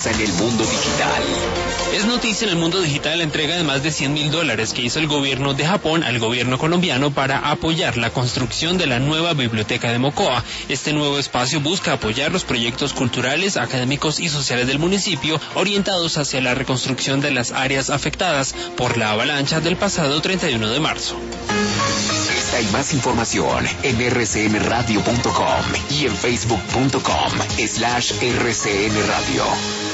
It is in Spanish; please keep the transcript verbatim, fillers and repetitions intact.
pasa en el mundo digital. Es noticia en el mundo digital la entrega de más de cien mil dólares que hizo el gobierno de Japón al gobierno colombiano para apoyar la construcción de la nueva biblioteca de Mocoa. Este nuevo espacio busca apoyar los proyectos culturales, académicos y sociales del municipio orientados hacia la reconstrucción de las áreas afectadas por la avalancha del pasado treinta y uno de marzo. Esta y más información en r c n radio punto com y en facebook punto com slash r c n radio.